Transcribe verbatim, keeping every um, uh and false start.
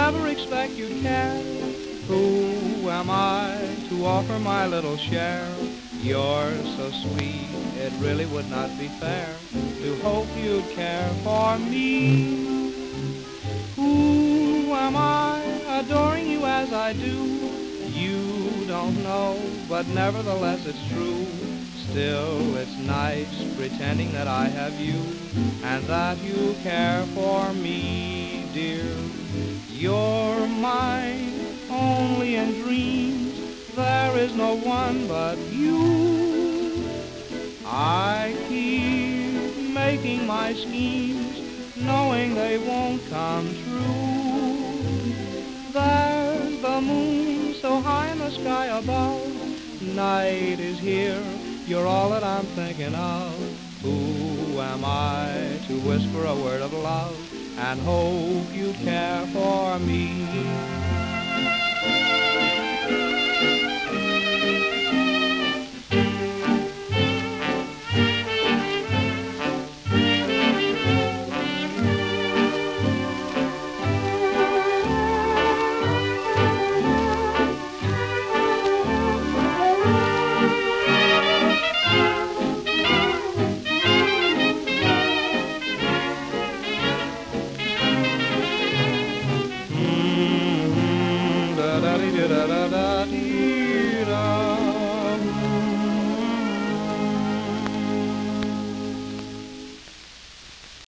never expect you'd care. Who am I to offer my little share? You're so sweet, it really would not be fair to hope you'd care for me. Who am I, adoring you as I do? You don't know, but nevertheless it's true. Still, it's nice pretending that I have you and that you care for me, dear. You're mine only in dreams. There is no one but you. I keep making my schemes, knowing they won't come true. There's the moon so high in the sky above. Night is here, you're all that I'm thinking of. Who am I to whisper a word of love and hope you care for me? Da da da da da.